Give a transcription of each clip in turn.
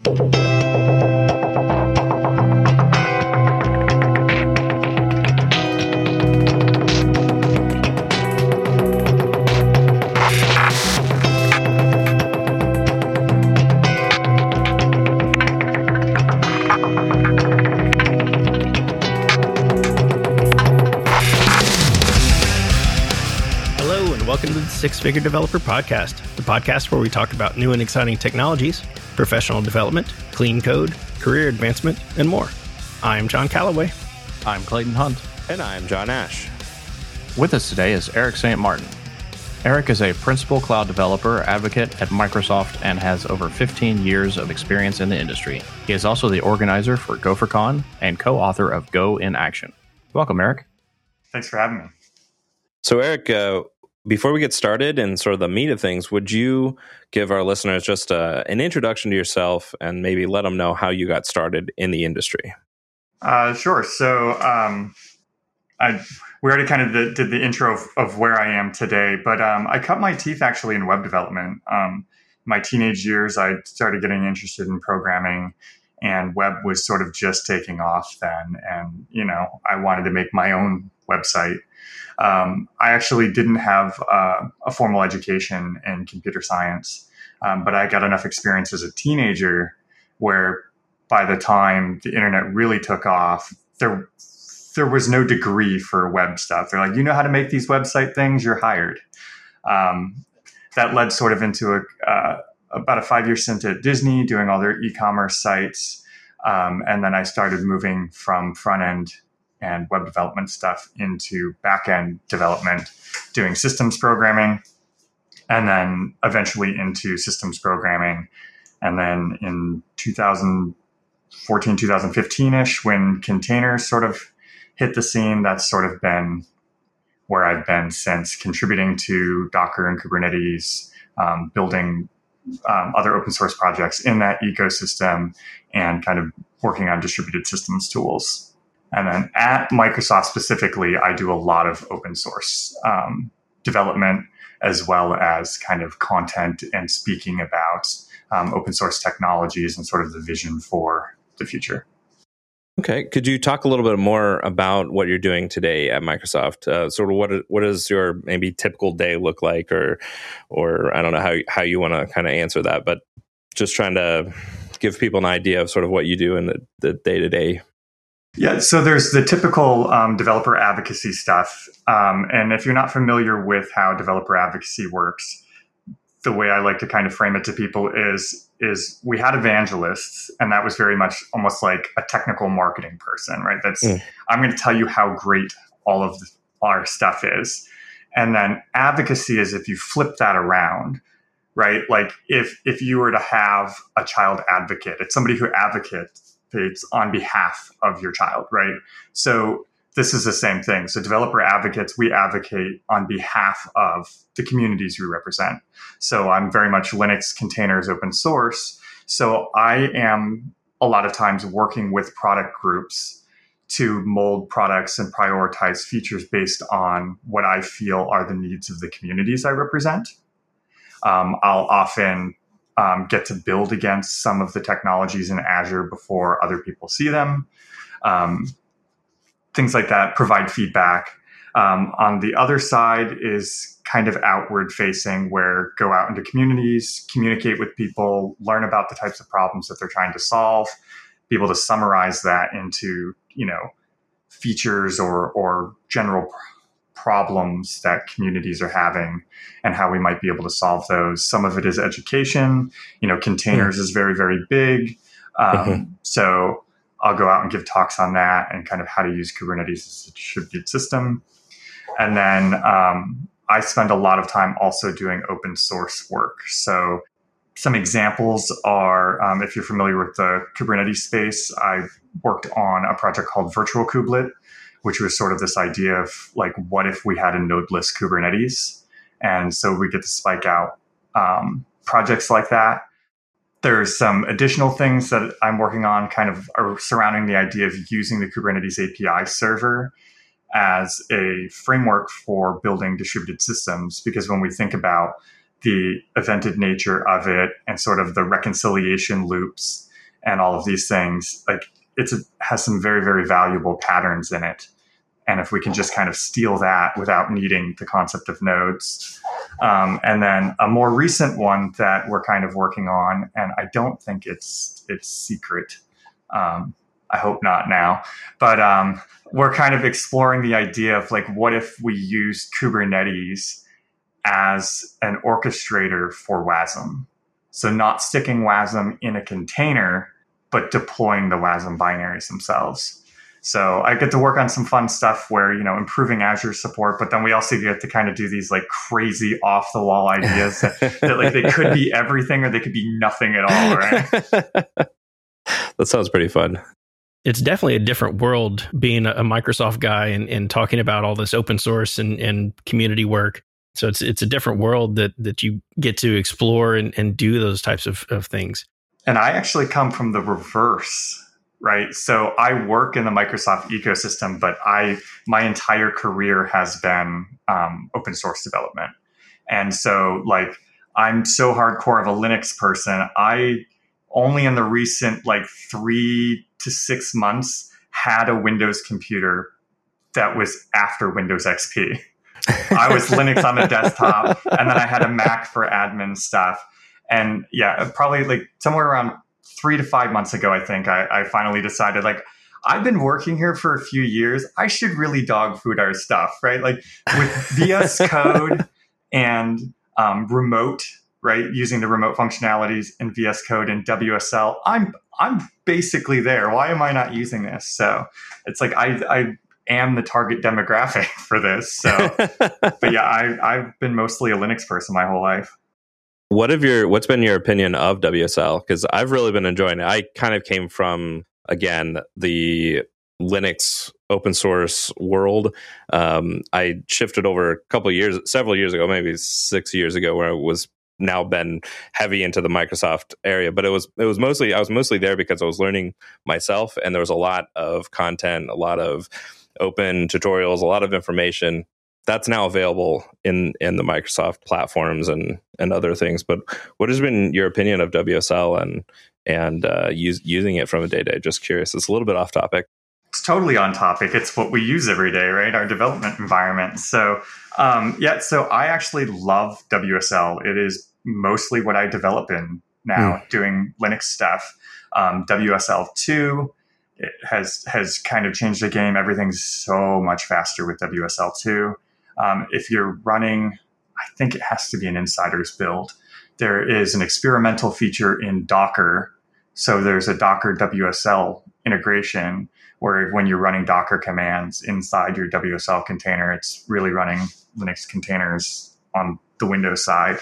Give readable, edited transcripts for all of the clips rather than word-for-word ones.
Welcome to the Six Figure Developer Podcast, the podcast where we talk about new and exciting technologies, professional development, clean code, career advancement, and more. I'm John Calloway. I'm Clayton Hunt. And I'm John Ash. With us today is Eric St. Martin. Eric is a principal cloud developer advocate at Microsoft and has over 15 years of experience in the industry. He is also the organizer for GopherCon and co-author of Go in Action. Welcome, Eric. Thanks for having me. So, Eric, before we get started and sort of the meat of things, would you give our listeners just an introduction to yourself and maybe let them know how you got started in the industry? Sure. So we already kind of did the intro of where I am today, but I cut my teeth actually in web development. My teenage years, I started getting interested in programming, and web was sort of just taking off then. And, I wanted to make my own website. I actually didn't have a formal education in computer science, but I got enough experience as a teenager where by the time the internet really took off, there was no degree for web stuff. They're like, you know how to make these website things, you're hired. That led sort of into about a 5-year stint at Disney, doing all their e-commerce sites. And then I started moving from front end and web development stuff into back-end development, doing systems programming, and then eventually into systems programming. And then in 2014, 2015-ish, when containers sort of hit the scene, that's sort of been where I've been since, contributing to Docker and Kubernetes, building other open source projects in that ecosystem, and kind of working on distributed systems tools. And then at Microsoft specifically, I do a lot of open source development, as well as kind of content and speaking about open source technologies and sort of the vision for the future. Okay. Could you talk a little bit more about what you're doing today at Microsoft? Sort of what does your maybe typical day look like, or I don't know how you want to kind of answer that, but just trying to give people an idea of sort of what you do in the day-to-day. Yeah, so there's the typical developer advocacy stuff. And if you're not familiar with how developer advocacy works, the way I like to kind of frame it to people is we had evangelists, and that was very much almost like a technical marketing person, right? I'm going to tell you how great all of our stuff is. And then advocacy is if you flip that around, right? Like if you were to have a child advocate, it's somebody who advocates on behalf of your child, right? So this is the same thing. So developer advocates, we advocate on behalf of the communities we represent. So I'm very much Linux, containers, open source. So I am a lot of times working with product groups to mold products and prioritize features based on what I feel are the needs of the communities I represent. I'll often get to build against some of the technologies in Azure before other people see them. Things like that, provide feedback. On the other side is kind of outward facing, where go out into communities, communicate with people, learn about the types of problems that they're trying to solve, be able to summarize that into, features or general problems that communities are having and how we might be able to solve those. Some of it is education. Containers is very, very big. So I'll go out and give talks on that and kind of how to use Kubernetes as a distributed system. And then I spend a lot of time also doing open source work. So some examples are, if you're familiar with the Kubernetes space, I've worked on a project called Virtual Kubelet, which was sort of this idea of like, what if we had a nodeless Kubernetes? And so we get to spike out projects like that. There's some additional things that I'm working on kind of are surrounding the idea of using the Kubernetes API server as a framework for building distributed systems. Because when we think about the evented nature of it and sort of the reconciliation loops and all of these things, like has some very, very valuable patterns in it. And if we can just kind of steal that without needing the concept of nodes. And then a more recent one that we're kind of working on, and I don't think it's secret. I hope not now, but we're kind of exploring the idea of like, what if we use Kubernetes as an orchestrator for WASM? So not sticking WASM in a container, but deploying the WASM binaries themselves. So I get to work on some fun stuff where, improving Azure support, but then we also get to kind of do these like crazy off the wall ideas that like they could be everything or they could be nothing at all, right? That sounds pretty fun. It's definitely a different world being a Microsoft guy and talking about all this open source and community work. So it's a different world that you get to explore and do those types of things. And I actually come from the reverse, right? So I work in the Microsoft ecosystem, but my entire career has been open source development. And so like, I'm so hardcore of a Linux person. I only in the recent like 3 to 6 months had a Windows computer that was after Windows XP. I was Linux on the desktop, and then I had a Mac for admin stuff. And yeah, probably like somewhere around 3 to 5 months ago, I think I finally decided like, I've been working here for a few years. I should really dog food our stuff, right? Like with VS Code and remote, right? Using the remote functionalities in VS Code and WSL, I'm basically there. Why am I not using this? So it's like I am the target demographic for this. So, but yeah, I've been mostly a Linux person my whole life. What's been your opinion of WSL? Because I've really been enjoying it. I kind of came from, again, the Linux open source world. I shifted over several years ago, maybe 6 years ago, where I was now been heavy into the Microsoft area, but I was mostly there because I was learning myself, and there was a lot of content, a lot of open tutorials, a lot of information that's now available in the Microsoft platforms and other things. But what has been your opinion of WSL and using it from a day-to-day? Just curious. It's a little bit off topic. It's totally on topic. It's what we use every day, right? Our development environment. So so I actually love WSL. It is mostly what I develop in now, doing Linux stuff. WSL2 it has kind of changed the game. Everything's so much faster with WSL2. If you're running, I think it has to be an insider's build. There is an experimental feature in Docker. So there's a Docker WSL integration where when you're running Docker commands inside your WSL container, it's really running Linux containers on the Windows side.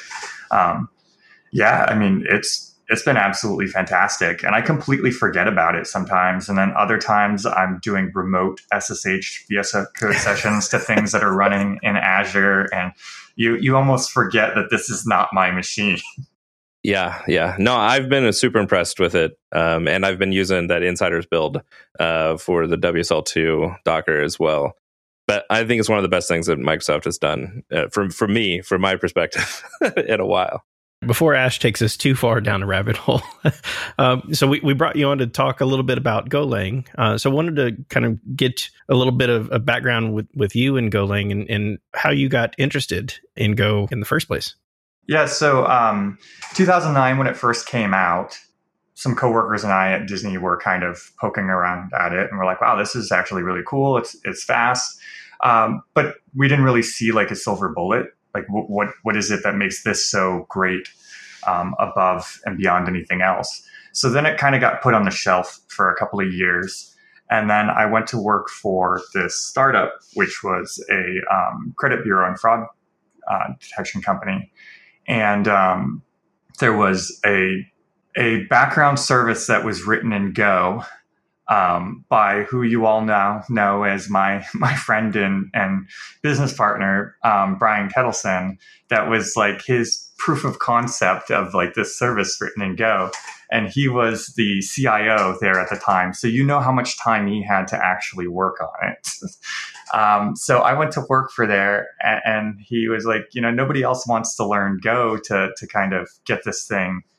It's been absolutely fantastic. And I completely forget about it sometimes. And then other times I'm doing remote SSH VS Code sessions to things that are running in Azure. And you almost forget that this is not my machine. Yeah. No, I've been super impressed with it. And I've been using that insider's build for the WSL2 Docker as well. But I think it's one of the best things that Microsoft has done from my perspective in a while. Before Ash takes us too far down the rabbit hole, so we brought you on to talk a little bit about Golang. So I wanted to kind of get a little bit of a background with you and Golang and how you got interested in Go in the first place. Yeah, so 2009 when it first came out, some coworkers and I at Disney were kind of poking around at it, and we're like, "Wow, this is actually really cool. It's fast," but we didn't really see like a silver bullet. Like, what is it that makes this so great above and beyond anything else? So then it kind of got put on the shelf for a couple of years. And then I went to work for this startup, which was a credit bureau and fraud detection company. And there was a background service that was written in Go by who you all now know as my friend and business partner, Brian Kettleson. That was like his proof of concept of like this service written in Go. And he was the CIO there at the time. So you know how much time he had to actually work on it. So I went to work for there, and he was like, nobody else wants to learn Go to kind of get this thing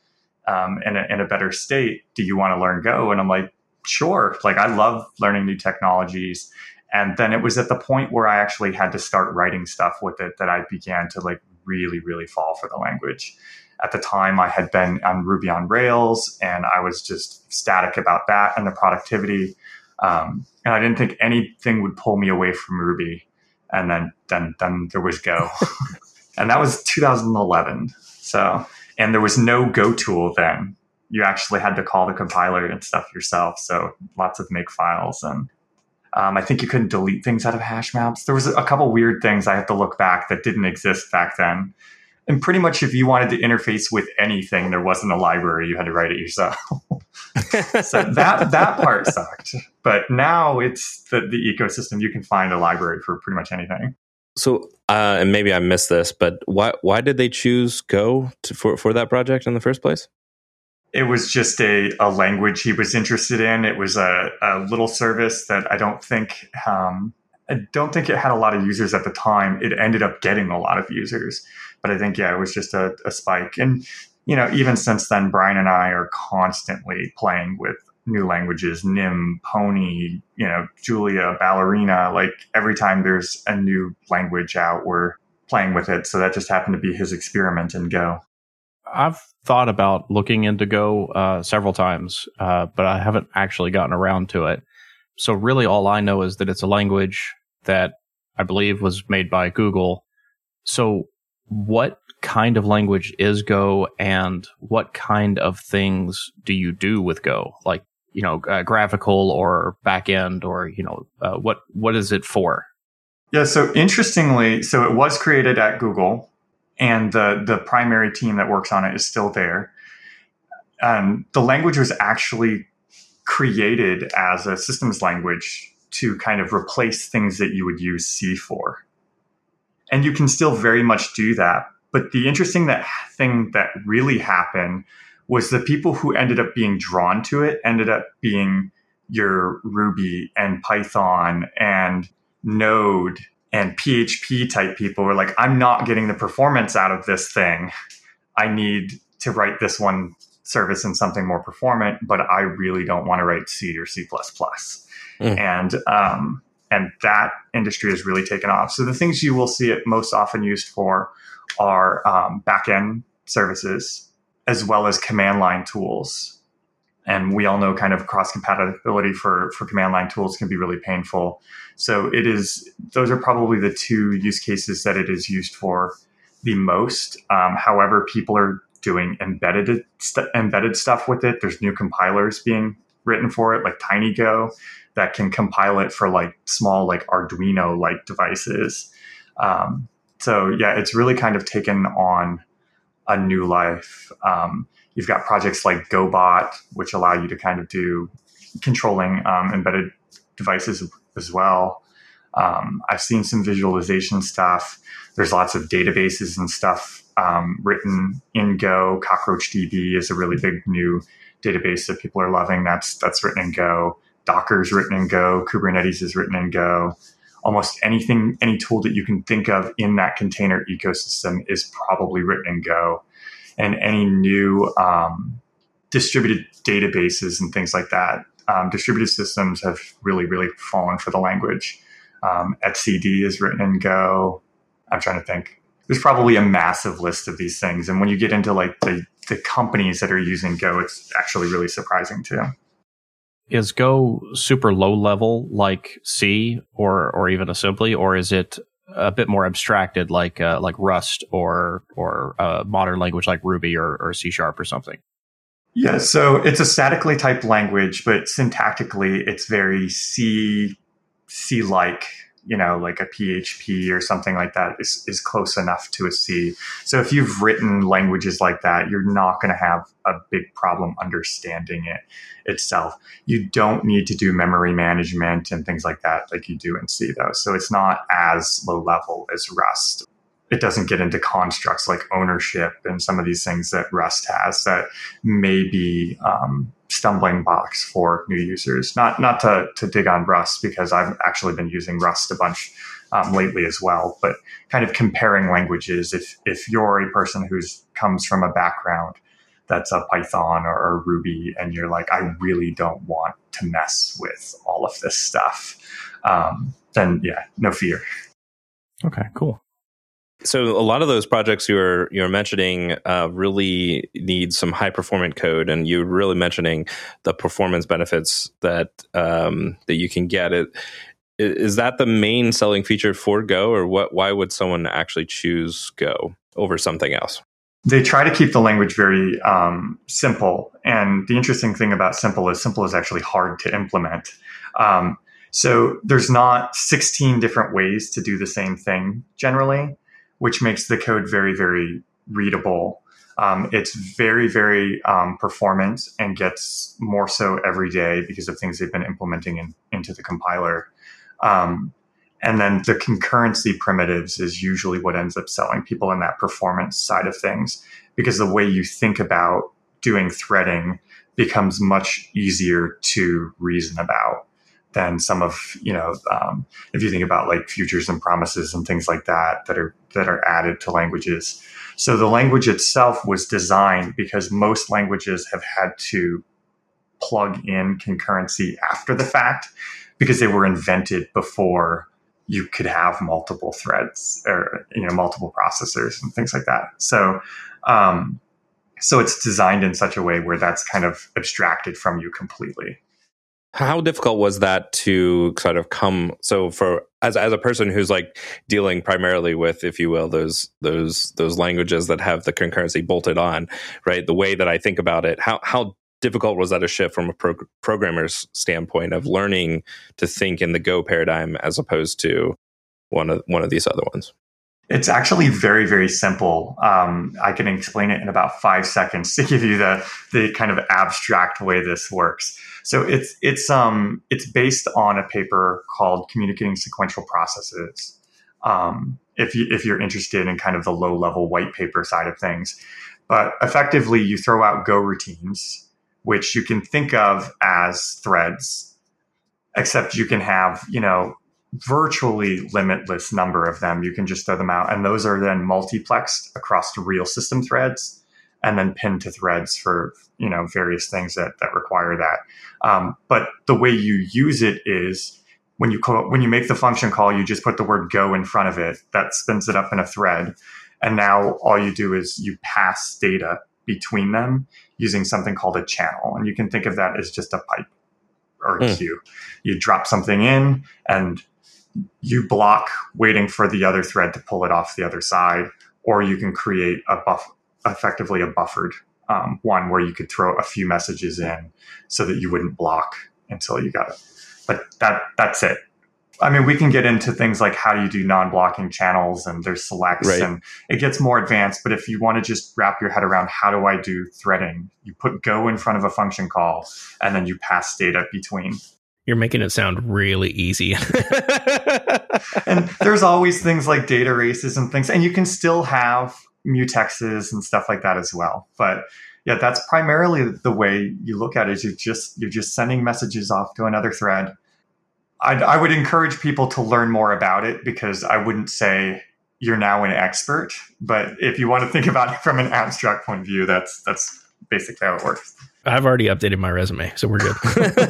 in a better state. Do you want to learn Go? And I'm like, sure. Like, I love learning new technologies. And then it was at the point where I actually had to start writing stuff with it that I began to like really, really fall for the language. At the time, I had been on Ruby on Rails, and I was just ecstatic about that and the productivity. And I didn't think anything would pull me away from Ruby. And then there was Go. And that was 2011. So, and there was no Go tool then. You actually had to call the compiler and stuff yourself. So lots of make files. And I think you couldn't delete things out of hash maps. There was a couple weird things I have to look back that didn't exist back then. And pretty much if you wanted to interface with anything, there wasn't a library. You had to write it yourself. So that part sucked. But now it's the ecosystem. You can find a library for pretty much anything. So, and maybe I missed this, but why did they choose Go for that project in the first place? It was just a language he was interested in. It was a little service that I don't think it had a lot of users at the time. It ended up getting a lot of users, but I think, it was just a spike. And, even since then, Brian and I are constantly playing with new languages, Nim, Pony, Julia, Ballerina. Like every time there's a new language out, we're playing with it. So that just happened to be his experiment in Go. I've thought about looking into Go several times, but I haven't actually gotten around to it. So really all I know is that it's a language that I believe was made by Google. So what kind of language is Go, and what kind of things do you do with Go? Like, graphical or backend, or, what is it for? Yeah, so interestingly, it was created at Google, and the primary team that works on it is still there. The language was actually created as a systems language to kind of replace things that you would use C for. And you can still very much do that. But the interesting thing that really happened was the people who ended up being drawn to it ended up being your Ruby and Python and Node and PHP type people. Were like, I'm not getting the performance out of this thing. I need to write this one service in something more performant, but I really don't want to write C or C++. And that industry has really taken off. So the things you will see it most often used for are backend services, as well as command line tools. And we all know kind of cross compatibility for command line tools can be really painful. So those are probably the two use cases that it is used for the most. However, people are doing embedded stuff with it. There's new compilers being written for it, like TinyGo, that can compile it for like small, like Arduino like devices. It's really kind of taken on a new life. You've got projects like GoBot, which allow you to kind of do controlling embedded devices as well. I've seen some visualization stuff. There's lots of databases and stuff written in Go. CockroachDB is a really big new database that people are loving. That's written in Go. Docker's written in Go. Kubernetes is written in Go. Almost anything, any tool that you can think of in that container ecosystem is probably written in Go. And any new distributed databases and things like that, distributed systems have really, really fallen for the language. etcd is written in Go. I'm trying to think. There's probably a massive list of these things. And when you get into like the companies that are using Go, it's actually really surprising too. Is Go super low level like C or even assembly, or is it a bit more abstracted like Rust or a modern language like Ruby or C# or something? Yeah, so it's a statically typed language, but syntactically it's very C-like, like a PHP or something like that is close enough to a C. So if you've written languages like that, you're not going to have a big problem understanding it itself. You don't need to do memory management and things like that like you do in C, though. So it's not as low level as Rust. It doesn't get into constructs like ownership and some of these things that Rust has that may be stumbling blocks for new users. Not to dig on Rust, because I've actually been using Rust a bunch lately as well, but kind of comparing languages. If you're a person who comes from a background that's a Python or Ruby, and you're like, I really don't want to mess with all of this stuff, then yeah, no fear. Okay, cool. So a lot of those projects you're mentioning really need some high performant code, and you're really mentioning the performance benefits that that you can get. Is that the main selling feature for Go, or why would someone actually choose Go over something else? They try to keep the language very simple, and the interesting thing about simple is actually hard to implement. So there's not 16 different ways to do the same thing generally, which makes the code very, very readable. It's very, very performant and gets more so every day because of things they've been implementing into the compiler. And then the concurrency primitives is usually what ends up selling people in that performance side of things, because the way you think about doing threading becomes much easier to reason about than some of, if you think about like futures and promises and things like that are added to languages. So the language itself was designed because most languages have had to plug in concurrency after the fact, because they were invented before you could have multiple threads or multiple processors and things like that. So so it's designed in such a way where that's kind of abstracted from you completely. How difficult was that to sort of come? So for as a person who's like dealing primarily with, if you will, those languages that have the concurrency bolted on, right? The way that I think about it, how difficult was that a shift from a programmer's standpoint of learning to think in the Go paradigm as opposed to one of these other ones? It's actually very, very simple. I can explain it in about 5 seconds to give you the kind of abstract way this works. So it's based on a paper called Communicating Sequential Processes. If you're interested in kind of the low level white paper side of things, but effectively you throw out Go routines, which you can think of as threads, except you can have virtually limitless number of them. You can just throw them out, and those are then multiplexed across the real system threads and then pinned to threads for various things that require that. But the way you use it is when you make the function call, you just put the word Go in front of it. That spins it up in a thread, and now all you do is you pass data between them using something called a channel, and you can think of that as just a pipe or a queue. You drop something in and you block waiting for the other thread to pull it off the other side, or you can create effectively a buffered one where you could throw a few messages in so that you wouldn't block until you got it. But that's it. I mean, we can get into things like how do you do non-blocking channels, and there's selects, right, and it gets more advanced. But if you want to just wrap your head around how do I do threading, you put Go in front of a function call, and then you pass data between. You're making it sound really easy. And there's always things like data races and things, and you can still have mutexes and stuff like that as well. But yeah, that's primarily the way you look at it. Is you're just sending messages off to another thread. I would encourage people to learn more about it, because I wouldn't say you're now an expert, but if you want to think about it from an abstract point of view, that's basically how it works. I've already updated my resume, so we're good.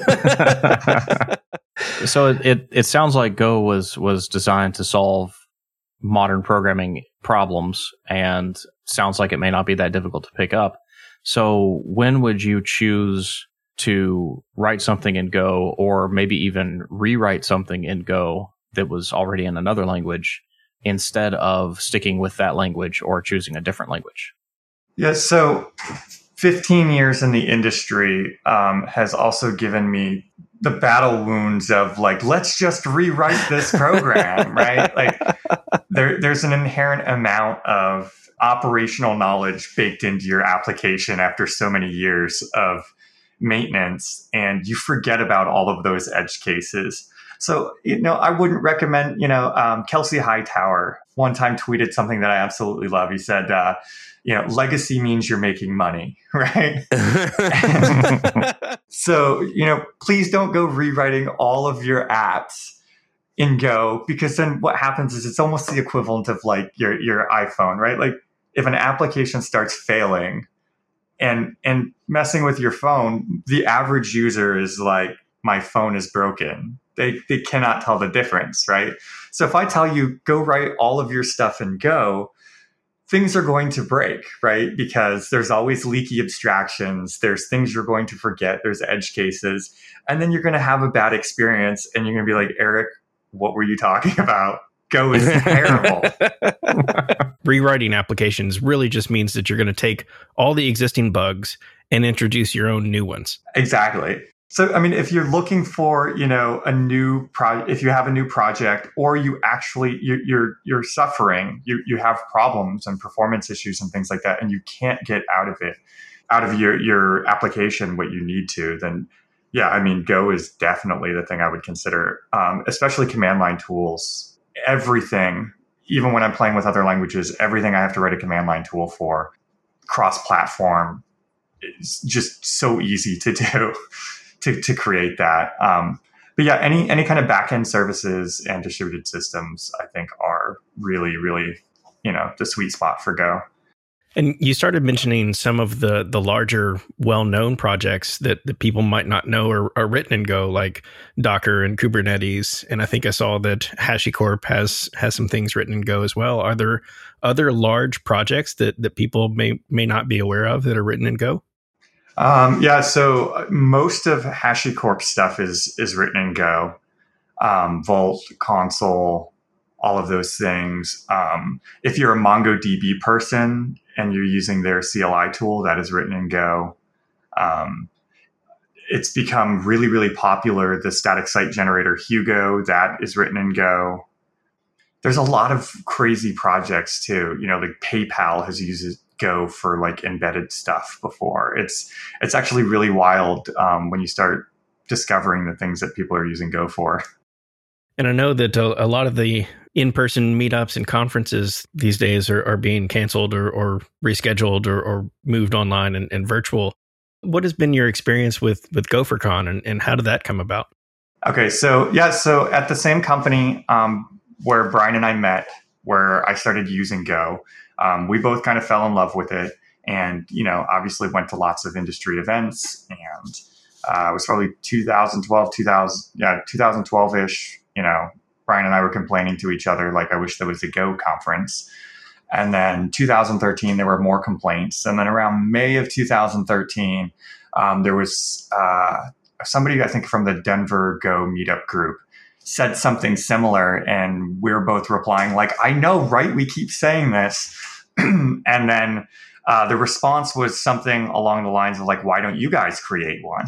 So it sounds like Go was designed to solve modern programming problems, and sounds like it may not be that difficult to pick up. So when would you choose to write something in Go, or maybe even rewrite something in Go that was already in another language, instead of sticking with that language or choosing a different language? Yeah, so 15 years in the industry has also given me the battle wounds of like, let's just rewrite this program, right? Like there's an inherent amount of operational knowledge baked into your application after so many years of maintenance, and you forget about all of those edge cases. So, I wouldn't recommend, Kelsey Hightower one time tweeted something that I absolutely love. He said, legacy means you're making money, right? So, please don't go rewriting all of your apps in Go, because then what happens is it's almost the equivalent of like your iPhone, right? Like if an application starts failing, and messing with your phone, the average user is like, my phone is broken. They cannot tell the difference, right? So if I tell you, go write all of your stuff in Go, things are going to break, right? Because there's always leaky abstractions. There's things you're going to forget. There's edge cases. And then you're going to have a bad experience. And you're going to be like, Eric, what were you talking about? Go is terrible. Rewriting applications really just means that you're going to take all the existing bugs and introduce your own new ones. Exactly. So, I mean, if you're looking for, a new project, if you have a new project, or you actually you're suffering, you have problems and performance issues and things like that, and you can't get out of your application what you need to, then yeah, I mean, Go is definitely the thing I would consider, especially command line tools. Everything, even when I'm playing with other languages, everything I have to write a command line tool for, cross-platform, is just so easy to do. To create that. But yeah, any kind of backend services and distributed systems, I think, are really, really, the sweet spot for Go. And you started mentioning some of the larger, well-known projects that people might not know are written in Go, like Docker and Kubernetes. And I think I saw that HashiCorp has some things written in Go as well. Are there other large projects that people may not be aware of that are written in Go? Yeah, so most of HashiCorp stuff is written in Go, Vault, Consul, all of those things. If you're a MongoDB person and you're using their CLI tool, that is written in Go. It's become really, really popular. The static site generator Hugo, that is written in Go. There's a lot of crazy projects too. Like PayPal has used Go for like embedded stuff before. It's actually really wild when you start discovering the things that people are using Go for. And I know that a lot of the in-person meetups and conferences these days are being canceled or rescheduled or moved online and virtual. What has been your experience with GopherCon and how did that come about? Okay, so at the same company where Brian and I met, where I started using Go, we both kind of fell in love with it, and obviously went to lots of industry events. And it was probably 2012-ish. Brian and I were complaining to each other like, I wish there was a Go conference. And then 2013, there were more complaints. And then around May of 2013, there was somebody, I think, from the Denver Go meetup group said something similar, and we were both replying like, I know, right? We keep saying this. And then the response was something along the lines of like, why don't you guys create one?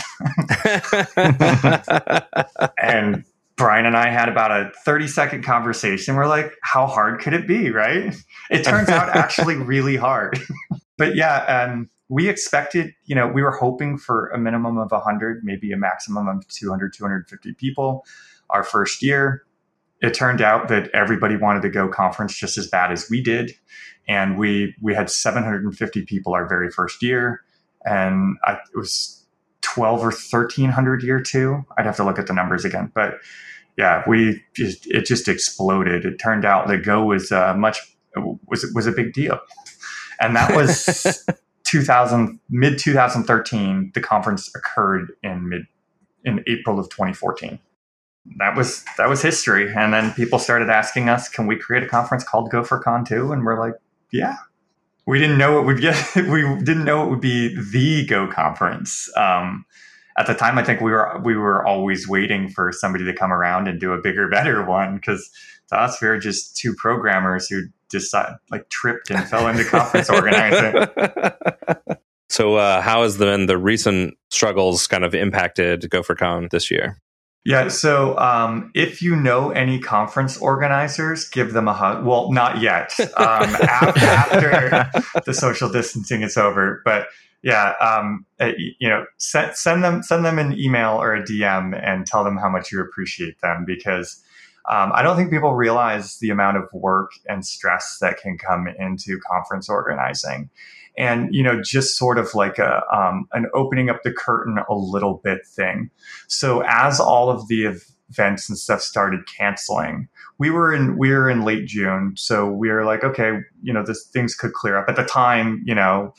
And Brian and I had about a 30-second conversation. We're like, how hard could it be, right? It turns out actually really hard. But yeah, we expected, we were hoping for a minimum of 100, maybe a maximum of 200, 250 people our first year. It turned out that everybody wanted to go conference just as bad as we did. And we had 750 people our very first year. And it was 12 or 1,300 year two. I'd have to look at the numbers again. But yeah, it just exploded. It turned out that Go was was a big deal. And that was mid 2013. The conference occurred in April of 2014. That was history. And then people started asking us, can we create a conference called GopherCon too? And we're like, yeah. We didn't know it would be the Go conference. At the time, I think we were always waiting for somebody to come around and do a bigger, better one, because to us, we were just two programmers who tripped and fell into conference organizing. So how has the recent struggles kind of impacted GopherCon this year? Yeah, so if you know any conference organizers, give them a hug. Well, not yet. After the social distancing is over, but yeah, send them an email or a DM and tell them how much you appreciate them, because I don't think people realize the amount of work and stress that can come into conference organizing. And, just sort of like an opening up the curtain a little bit thing. So as all of the events and stuff started canceling, we were in late June. So we were like, okay, things could clear up. At the time,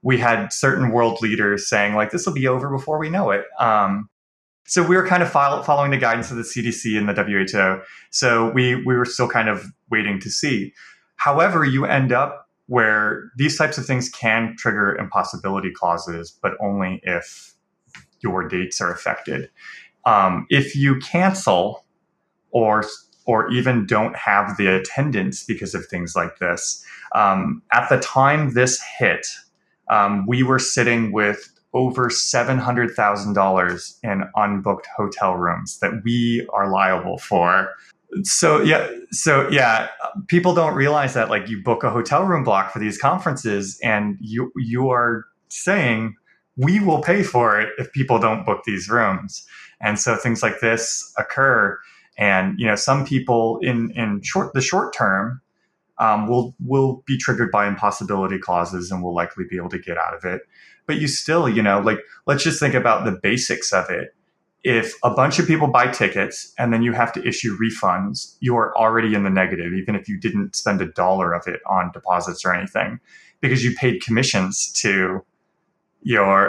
we had certain world leaders saying like, this will be over before we know it. So we were kind of following the guidance of the CDC and the WHO. So we were still kind of waiting to see. However, you end up where these types of things can trigger impossibility clauses, but only if your dates are affected. If you cancel or even don't have the attendance because of things like this, at the time this hit, we were sitting with over $700,000 in unbooked hotel rooms that we are liable for. So yeah, people don't realize that like you book a hotel room block for these conferences and you are saying we will pay for it if people don't book these rooms. And so things like this occur. And, some people in the short term will be triggered by impossibility clauses and will likely be able to get out of it. But you still, let's just think about the basics of it. If a bunch of people buy tickets and then you have to issue refunds, you are already in the negative, even if you didn't spend $1 of it on deposits or anything, because you paid commissions to your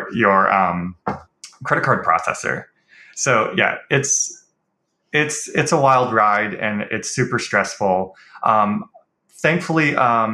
credit card processor. So yeah, it's a wild ride and it's super stressful. Thankfully,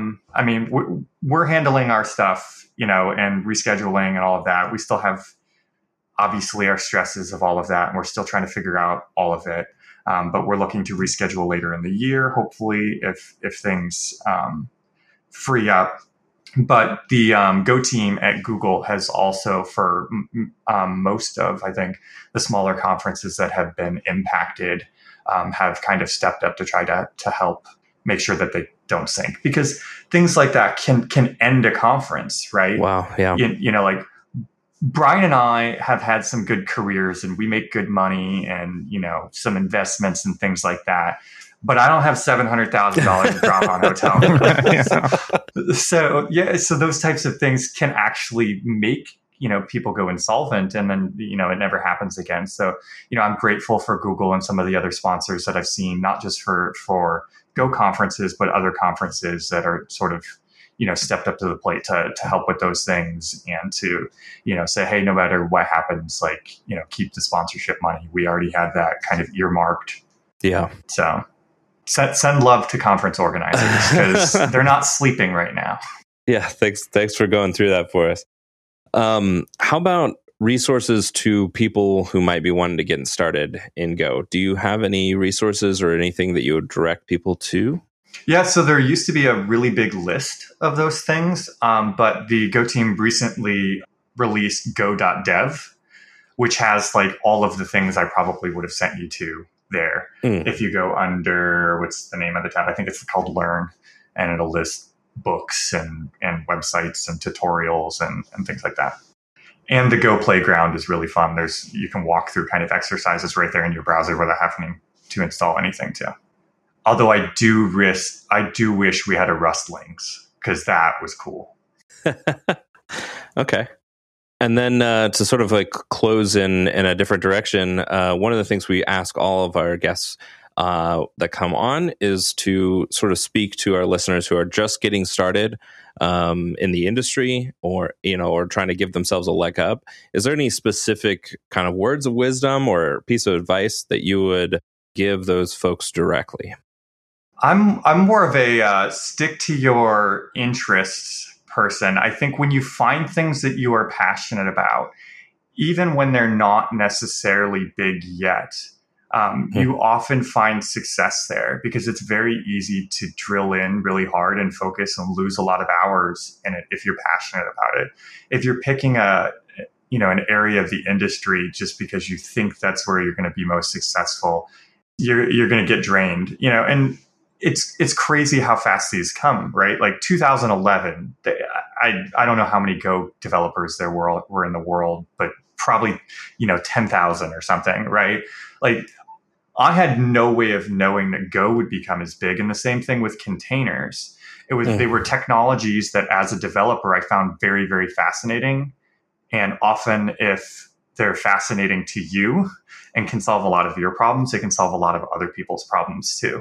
we're handling our stuff, and rescheduling and all of that. We still have obviously our stresses of all of that, and we're still trying to figure out all of it. But we're looking to reschedule later in the year, hopefully, if things free up. But the Go team at Google has also, for most of, I think, the smaller conferences that have been impacted, have kind of stepped up to try to help make sure that they don't sink, because things like that can end a conference, right? Wow, yeah. Like Brian and I have had some good careers and we make good money and, some investments and things like that. But I don't have $700,000 to drop on hotel. So those types of things can actually make, people go insolvent, and then, it never happens again. So, I'm grateful for Google and some of the other sponsors that I've seen, not just for Go conferences, but other conferences that are sort of, stepped up to the plate to help with those things and to, say, hey, no matter what happens, like, keep the sponsorship money. We already had that kind of earmarked. Yeah. So send love to conference organizers because they're not sleeping right now. Yeah. Thanks for going through that for us. How about resources to people who might be wanting to get started in Go? Do you have any resources or anything that you would direct people to? Yeah, so there used to be a really big list of those things, but the Go team recently released go.dev, which has like all of the things I probably would have sent you to there. If you go under, what's the name of the tab? I think it's called Learn, and it'll list books and websites and tutorials and things like that. And the Go Playground is really fun. You can walk through kind of exercises right there in your browser without having to install anything too. Although I do wish we had a Rust links, because that was cool. Okay. And then to sort of like close in a different direction, one of the things we ask all of our guests that come on is to sort of speak to our listeners who are just getting started in the industry, or trying to give themselves a leg up. Is there any specific kind of words of wisdom or piece of advice that you would give those folks directly? I'm more of a stick to your interests person. I think when you find things that you are passionate about, even when they're not necessarily big yet, you often find success there, because it's very easy to drill in really hard and focus and lose a lot of hours in it if you're passionate about it. If you're picking an area of the industry just because you think that's where you're going to be most successful, you're going to get drained. And it's crazy how fast these come, right? Like 2011, I don't know how many Go developers there were in the world, but probably 10,000 or something, right? Like, I had no way of knowing that Go would become as big. And the same thing with containers. They were technologies that as a developer I found very, very fascinating. And often if they're fascinating to you and can solve a lot of your problems, they can solve a lot of other people's problems too.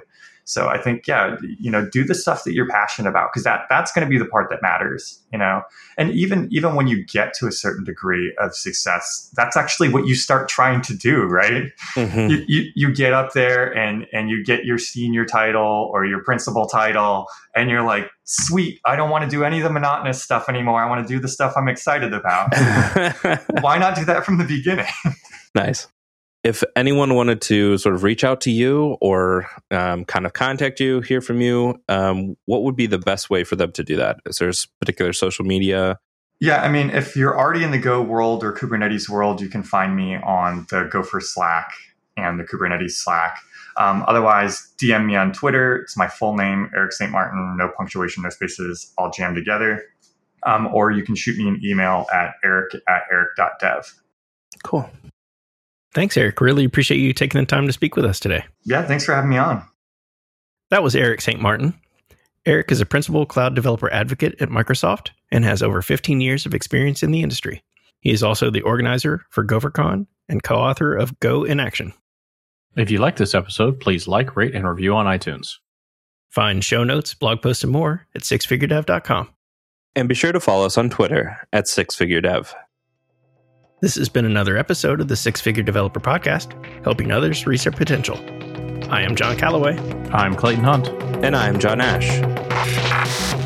So I think, do the stuff that you're passionate about, because that's going to be the part that matters, And even when you get to a certain degree of success, that's actually what you start trying to do, right? Mm-hmm. You get up there and you get your senior title or your principal title, and you're like, sweet, I don't want to do any of the monotonous stuff anymore. I want to do the stuff I'm excited about. Why not do that from the beginning? Nice. If anyone wanted to sort of reach out to you or kind of contact you, hear from you, what would be the best way for them to do that? Is there a particular social media? Yeah, I mean, if you're already in the Go world or Kubernetes world, you can find me on the Gopher Slack and the Kubernetes Slack. Otherwise, DM me on Twitter. It's my full name, Eric St. Martin, no punctuation, no spaces, all jammed together. Or you can shoot me an email at eric@eric.dev. Cool. Thanks, Eric. Really appreciate you taking the time to speak with us today. Yeah, thanks for having me on. That was Eric St. Martin. Eric is a principal cloud developer advocate at Microsoft and has over 15 years of experience in the industry. He is also the organizer for GopherCon and co-author of Go in Action. If you like this episode, please like, rate, and review on iTunes. Find show notes, blog posts, and more at sixfiguredev.com. And be sure to follow us on Twitter at sixfiguredev. This has been another episode of the Six Figure Developer Podcast, helping others reach their potential. I am John Calloway. I'm Clayton Hunt. And I'm John Ash.